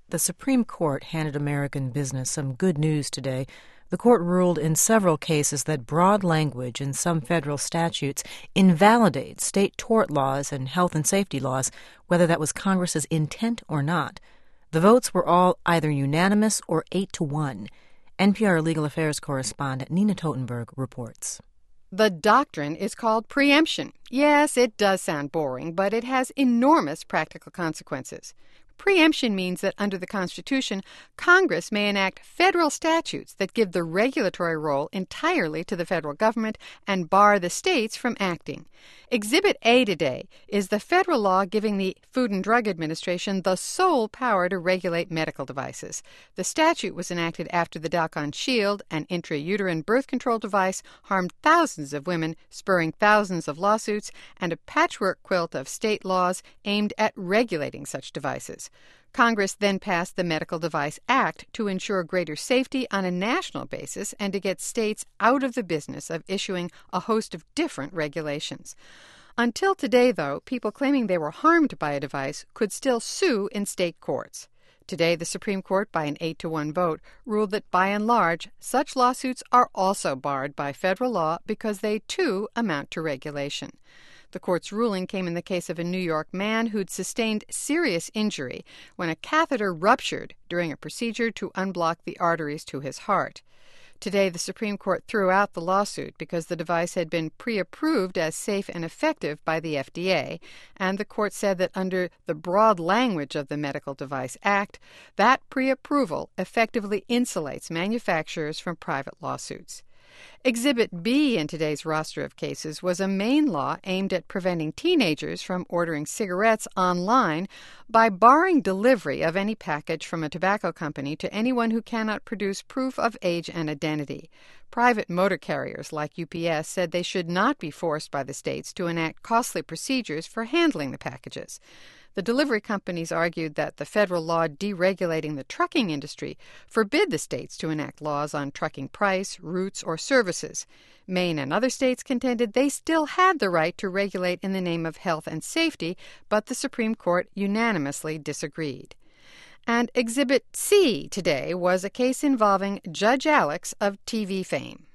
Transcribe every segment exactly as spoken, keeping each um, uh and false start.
The Supreme Court handed American business some good news today. The court ruled in several cases that broad language in some federal statutes invalidates state tort laws and health and safety laws, whether that was Congress's intent or not. The votes were all either unanimous or eight to one. N P R Legal Affairs correspondent Nina Totenberg reports. The doctrine is called preemption. Yes, it does sound boring, but it has enormous practical consequences. Preemption means that under the Constitution, Congress may enact federal statutes that give the regulatory role entirely to the federal government and bar the states from acting. Exhibit A today is the federal law giving the Food and Drug Administration the sole power to regulate medical devices. The statute was enacted after the Dalkon Shield, an intrauterine birth control device, harmed thousands of women, spurring thousands of lawsuits, and a patchwork quilt of state laws aimed at regulating such devices. Congress then passed the Medical Device Act to ensure greater safety on a national basis and to get states out of the business of issuing a host of different regulations. Until today, though, people claiming they were harmed by a device could still sue in state courts. Today, the Supreme Court, by an eight to one vote, ruled that by and large, such lawsuits are also barred by federal law because they, too, amount to regulation. The court's ruling came in the case of a New York man who'd sustained serious injury when a catheter ruptured during a procedure to unblock the arteries to his heart. Today, the Supreme Court threw out the lawsuit because the device had been pre-approved as safe and effective by the F D A, and the court said that under the broad language of the Medical Device Act, that pre-approval effectively insulates manufacturers from private lawsuits. Exhibit B in today's roster of cases was a Maine law aimed at preventing teenagers from ordering cigarettes online by barring delivery of any package from a tobacco company to anyone who cannot produce proof of age and identity. Private motor carriers like U P S said they should not be forced by the states to enact costly procedures for handling the packages. The delivery companies argued that the federal law deregulating the trucking industry forbid the states to enact laws on trucking price, routes, or services. Maine and other states contended they still had the right to regulate in the name of health and safety, but the Supreme Court unanimously disagreed. And Exhibit C today was a case involving Judge Alex of T V fame.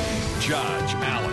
Judge Alex.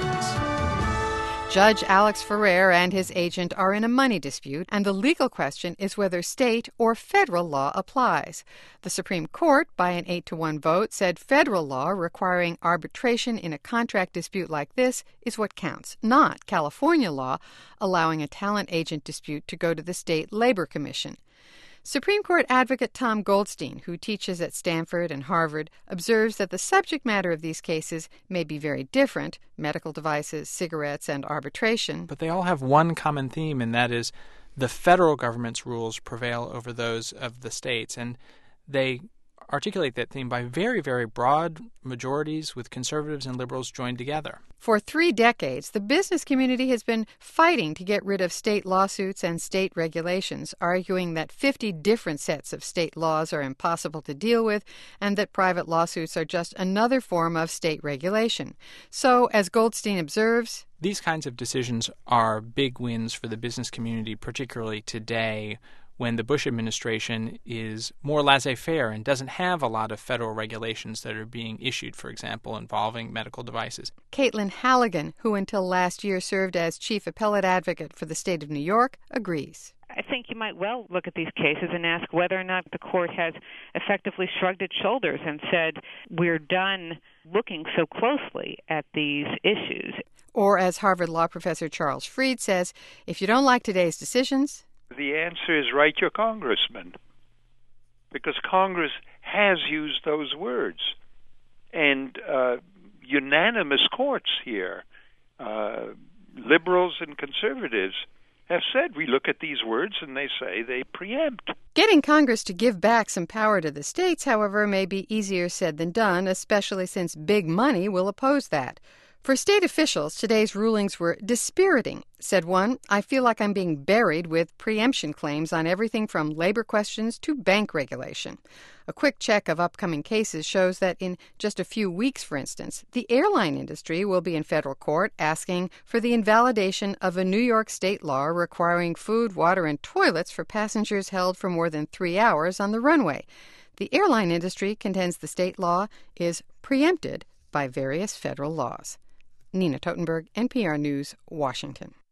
Judge Alex Ferrer and his agent are in a money dispute, and the legal question is whether state or federal law applies. The Supreme Court, by an eight to one vote, said federal law requiring arbitration in a contract dispute like this is what counts, not California law allowing a talent agent dispute to go to the State Labor Commission. Supreme Court advocate Tom Goldstein, who teaches at Stanford and Harvard, observes that the subject matter of these cases may be very different, medical devices, cigarettes, and arbitration. But they all have one common theme, and that is the federal government's rules prevail over those of the states. And they articulate that theme by very, very broad majorities with conservatives and liberals joined together. For three decades, the business community has been fighting to get rid of state lawsuits and state regulations, arguing that fifty different sets of state laws are impossible to deal with and that private lawsuits are just another form of state regulation. So, as Goldstein observes, these kinds of decisions are big wins for the business community, particularly today, when the Bush administration is more laissez-faire and doesn't have a lot of federal regulations that are being issued, for example, involving medical devices. Caitlin Halligan, who until last year served as chief appellate advocate for the state of New York, agrees. I think you might well look at these cases and ask whether or not the court has effectively shrugged its shoulders and said, we're done looking so closely at these issues. Or, as Harvard law professor Charles Fried says, if you don't like today's decisions, the answer is write your congressman, because Congress has used those words. And uh, unanimous courts here, uh, liberals and conservatives, have said we look at these words and they say they preempt. Getting Congress to give back some power to the states, however, may be easier said than done, especially since big money will oppose that. For state officials, today's rulings were dispiriting. Said one, "I feel like I'm being buried with preemption claims on everything from labor questions to bank regulation." A quick check of upcoming cases shows that in just a few weeks, for instance, the airline industry will be in federal court asking for the invalidation of a New York state law requiring food, water, and toilets for passengers held for more than three hours on the runway. The airline industry contends the state law is preempted by various federal laws. Nina Totenberg, N P R News, Washington.